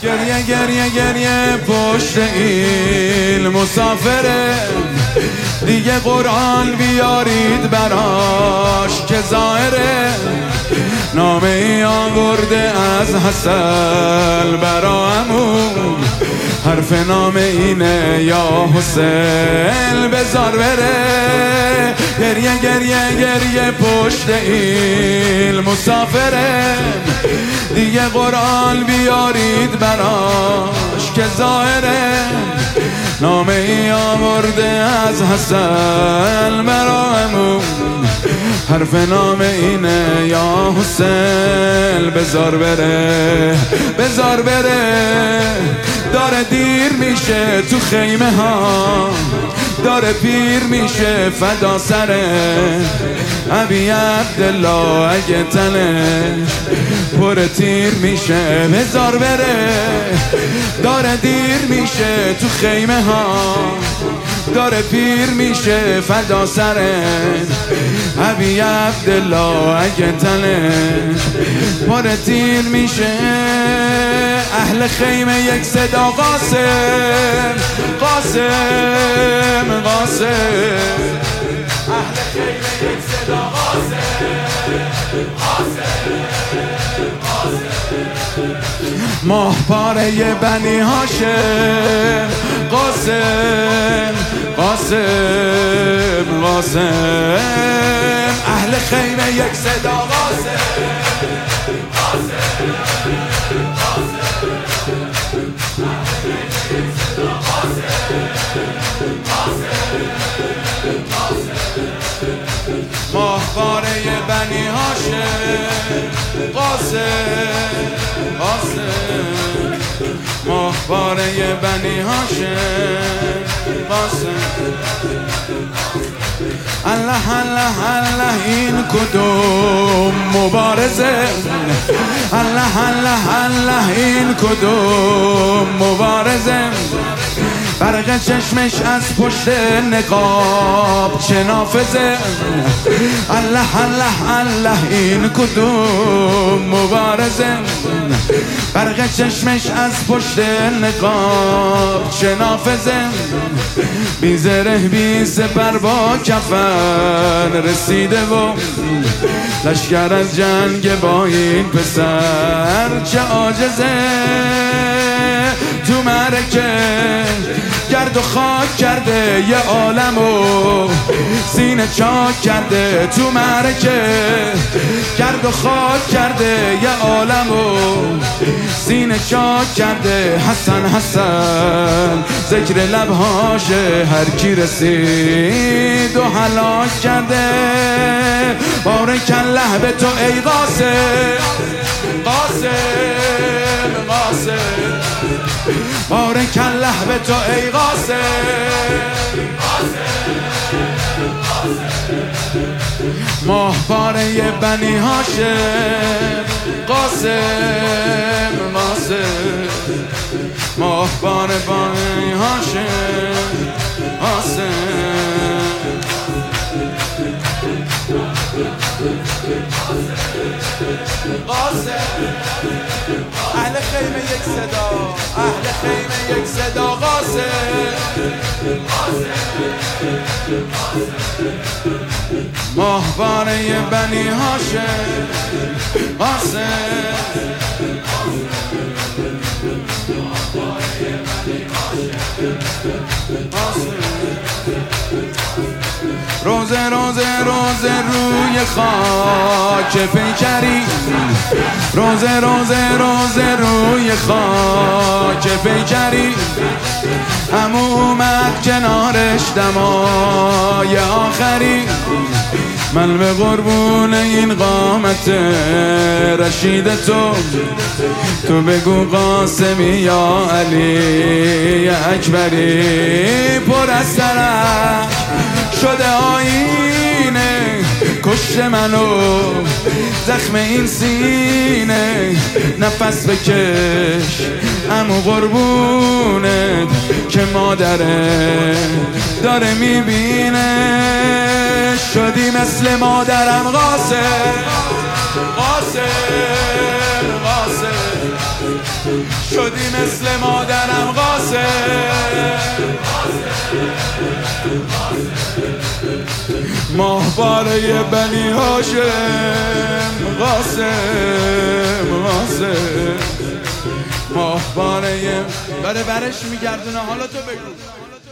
گریه گریه گریه پشت این مسافره، دیگه قرآن بیارید براش که ظاهره. نامه ای آورده از حسن برا عمو، حرف نامه اینه یا حسین بذار بره. گریه گریه گریه پشت این مسافره، دیگه قرآن بیارید براش که ظاهره. نامه ای آورده از حسن برامون، حرف نامه اینه یا حسین بذار بره بذار بره. داره دیر میشه تو خیمه ها، داره پیر میشه فدا سره. ابی عبدالله اگه تنش پر تیر میشه بذار بره. داره دیر میشه تو خیمه ها، داره پیر میشه فدا سره. ابی عبدالله اگه تنش پر تیر میشه. اهل خیمه یک صدا قاسم قاسم قاسم. اهل خیمه یک صدا قاسم قاسم قاسم. ماه پاره بنی هاشم قاسم قاسم قاسم. اهل خیمه یک صدا قاسم قاسم قاسم. ماهواره بنی هاشم قاسم قاسم. ماهواره بنی هاشم قاسم. الله الله الله این کدوم مبارزه، الله الله الله این کدوم مبارزه. برق چشمش از پشت نقاب چه نافذه. الله الله الله این کدوم مبارزه. برق چشمش از پشت نقاب چه نافذه. بی زره بی سپر با کفن رسیده و لشکر از جنگ با این پسر چه عاجزه. تو معرکه گرد و خاک کرده یه عالمو، سینه چاک کرده. تو معرکه گرد و خاک کرده یه عالمو، سینه چاک کرده. حسن حسن ذکر لبهاشه، هر کی رسید و هلاک کرده. بارک الله به تو ای قاسم قاسم قاسم. بارک الله به تو ای قاسم ماهواره بنی هاشم قاسم قاسم. ماهواره بنی هاشم قاسم. قاسم. اهل خیمه یک صدا، اهل خیمه یک صدا قاسم ماهواره بنی هاشم قاسم. روزه روزه روزه روی خاک پیکری، روزه روزه روزه روی خاک پیکری. عمو اومد کنارش دمای آخری. من به قربون این قامت رشید تو بگو قاسمی یا علی اکبری. پر از ترک شده آینه کشت منو، زخم این سینه نفس بکش عمو قربونت که مادره داره میبینه. شدی مثل مادرم قاسم قاسم قاسم شدی مثل مادرم قاسم ماهواره بنی هاشم قاسم ماهواره برش میگردونه. حالا تو بگو